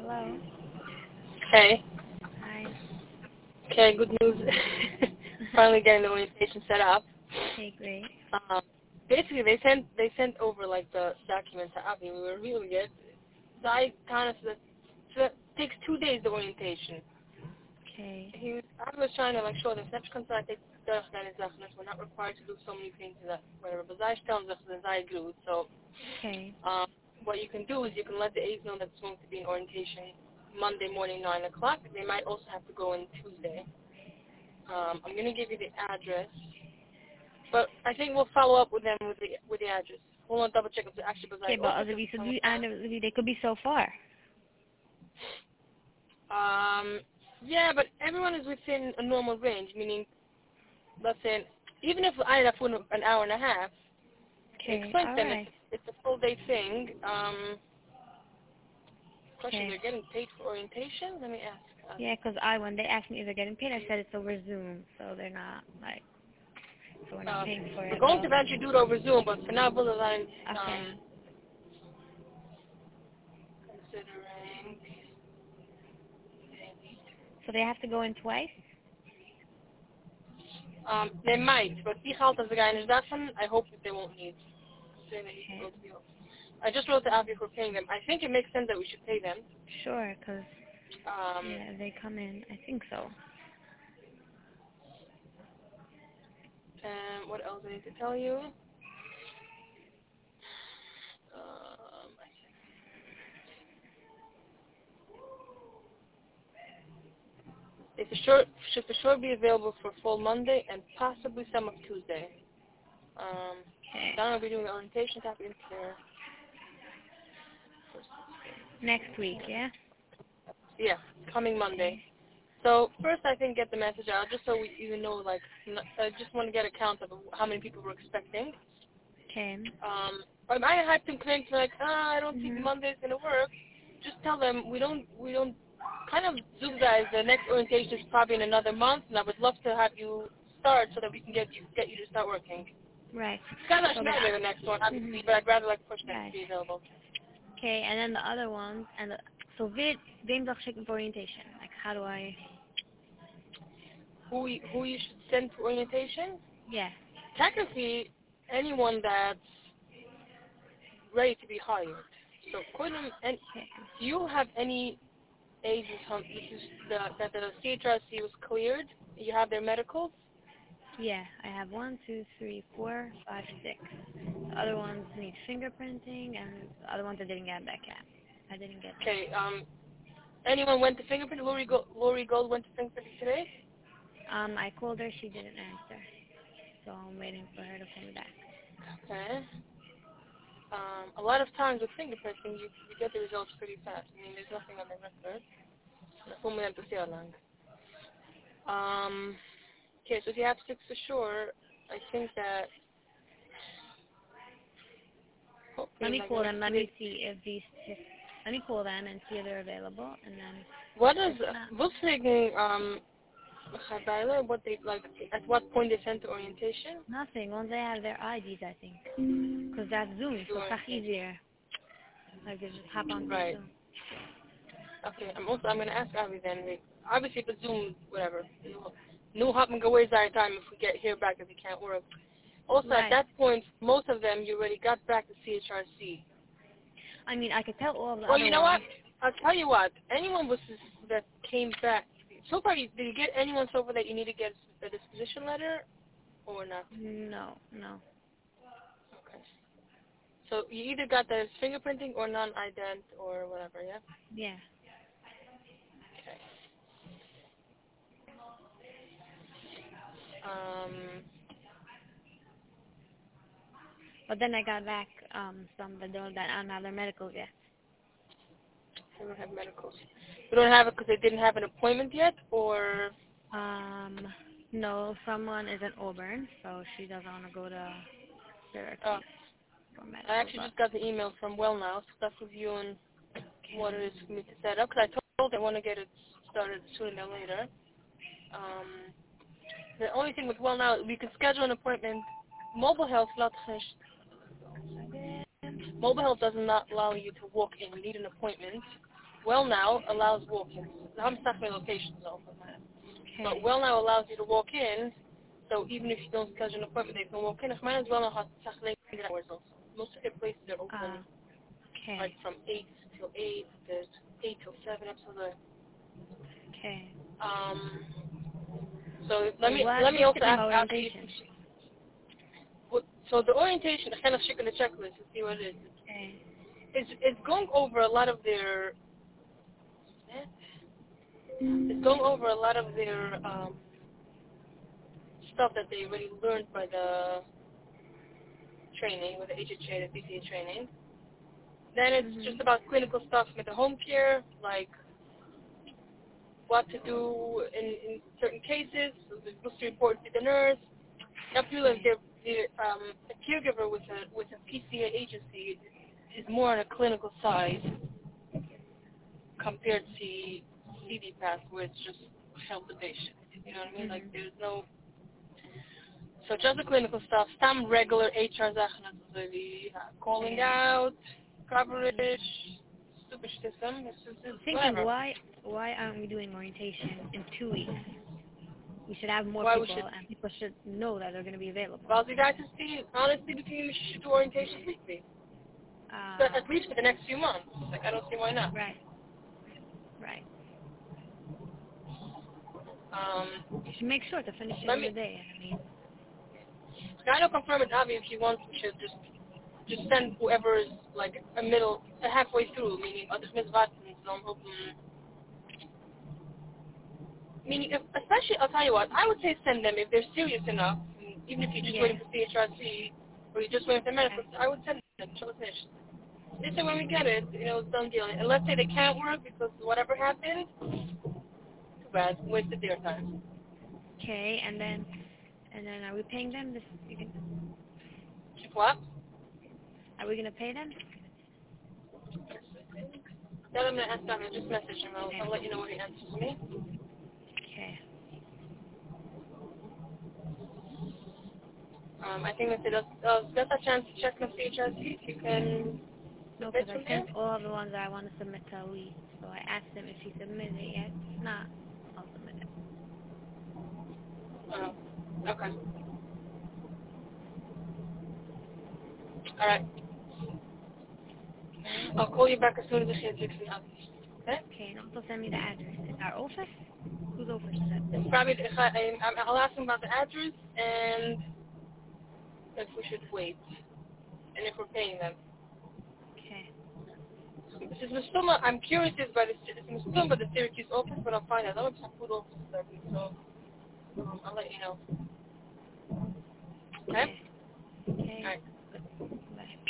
Hello. Okay. Hi. Okay, good news. Finally getting the orientation set up. Okay, great. Basically, they sent over like the documents to Avi. We were reviewing it. I kind of said it takes 2 days the orientation. Okay. I was trying to like show them snatch contract takes we're not required to do so many things that whatever. But I tell them that I agree. So Okay. what you can do is you can let the aides know that it's going to be an orientation Monday morning 9 o'clock. They might also have to go in Tuesday. I'm going to give you the address, but I think we'll follow up with them with the address. We'll double check if the actually was Okay, like, but also they could be so far. yeah, but everyone is within a normal range, meaning, let's say, even if I end up with an hour and a half, Okay. explain to All them right. it's a full day thing. Question, Okay. they're getting paid for orientation? Let me ask. Yeah, 'cause when they asked me if they're getting paid, I said it's over Zoom, so they're not like, so we're not paying for We're it. going to But eventually do it over Zoom, but for now, Bullet okay. considering. So they have to go in twice. They might, but ich halte the guy in davon. I hope that they won't need. Okay. I just wrote to Avi for paying them. I think it makes sense that we should pay them. Sure, 'cause Um, yeah, they come in. I think so. and what else I need to tell you? They should for sure be available for full Monday and possibly some of Tuesday. Okay. Don will be doing the orientation copy in here. Next week, yeah. Yeah, coming Monday. Okay. So first, I think get the message out just so we even know. Like, I just want to get a count of how many people we're expecting. Okay. But I had them claim to like, I don't think Mhm. Monday's gonna work. Just tell them we don't kind of do guys. The next orientation is probably in another month, and I would love to have you start so that we can get you to start working. Right. It's kind of So not that. the next one, obviously, Mhm. but I'd rather like push them to Right. be available. Okay, and then the other ones, so wem zal ik for orientation? Like, how do I? Who you should send for orientation? Yeah. Technically, anyone that's ready to be hired. So couldn't and Okay. do you have any agents on that the CHRC was cleared? You have their medicals? Yeah, I have 1, 2, 3, 4, 5, 6. The other ones need fingerprinting, and the other ones I didn't get back yet. I didn't get them. Okay. Anyone went to fingerprint? Lori Gold went to fingerprint today? I called her, she didn't answer, so I'm waiting for her to call me back. Okay. A lot of times with fingerprinting, you get the results pretty fast. I mean, there's nothing on the record. Okay, so if you have 6 for sure, I think that Let hopefully in me like the call next them. 2 Let days. me see if let me call them and see if they're available, and then What is if not, what's taking Chabayla, what they like at what point they send to orientation? nothing. Once they have their IDs, I think. Because that's Zoom, so it's easier. Like, they just hop onto Right. Zoom. Okay. I'm gonna ask Avi then. Like, obviously, if it's Zoom, whatever. No hopping away our time if we get here back if it can't work. Also, at Right. that point, most of them you already got back to CHRC. I mean, I could tell all of the Well, other you know what? ones. I'll tell you what. Anyone that came back so far, did you get anyone so far that you need to get a disposition letter or not? No, no. Okay. So you either got the fingerprinting or non-ident or whatever, yeah? Yeah. Okay. Um, But then I got back some that don't have their medicals yet. they don't have medicals. We don't have it because they didn't have an appointment yet, or Um, no, someone is in Auburn, so she doesn't want to go to Syracuse for I medical. actually But just got the email from Well Now, so that's reviewing what it okay. is for me to set up. Because I told them I want to get it started sooner than later. The only thing with Well Now, we can schedule an appointment. Mobile Health Mobile Health does not allow you to walk in. You need an appointment. Well Now allows walk-ins. I'm stuck my location, so Okay. but Well Now allows you to walk in, so even if you don't schedule an appointment, they can walk in. Well Now has hours also. Most of their places are open Okay. like from 8 till 8, there's 8 till 7, absolutely. Okay. So let me also ask Abby. So the orientation, I kind of check the checklist to see what it is. Okay. It's going over a lot of their. It's going over a lot of their stuff that they already learned by the training, with the HHA, the BCA training. Then it's just about clinical stuff with the home care, like what to do in certain cases, supposed to report to the nurse. You have to realize a caregiver with a PCA agency is more on a clinical side compared to CD Pass, where it's just help the patient. You know what I mean? Like there's no. So just the clinical stuff, some regular HR Sachen, also the calling out, coverage, super system. Thinking why aren't we doing orientation in 2 weeks? We should have more people, and people should know that they're going to be available. Well, you guys just see, honestly, between you should do orientation weekly. But at least for the next few months. Like, I don't see why not. Right. You should make sure to finish it in the day. I mean, I don't confirm with Avi if he wants. We should just send whoever is like halfway through, meaning other Miss Watkins. So I'm hoping. Meaning, especially, I'll tell you what, I would say send them if they're serious enough, even if you're just waiting for CHRC, or you're just waiting for medical, I would send them until it's finished. They say when we get it, it's done deal. And let's say they can't work because whatever happened, too bad, wasted their time. Okay, and then are we paying them this? What? Are we going to pay them? Then I'm going to ask them, I'll just message him, I'll let you know when he answers me. Okay. I think if it does a chance to check the CHRC, if you can. No, because I sent all the ones that I want to submit to Ali. So I asked him if he submitted it yet. If not, I'll submit it. Oh, okay. All right. I'll call you back as soon as I get fixing up. Okay? Okay, and also send me the address. Is our office? Whose office is that? It's probably, I'll ask him about the address and if we should wait. And if we're paying them. Okay. This is Mustuma. I'm curious about it's Mustuma, the Syracuse office, but I'll find out. I don't have food office service, so I'll let you know. Okay? Okay. All right. Bye.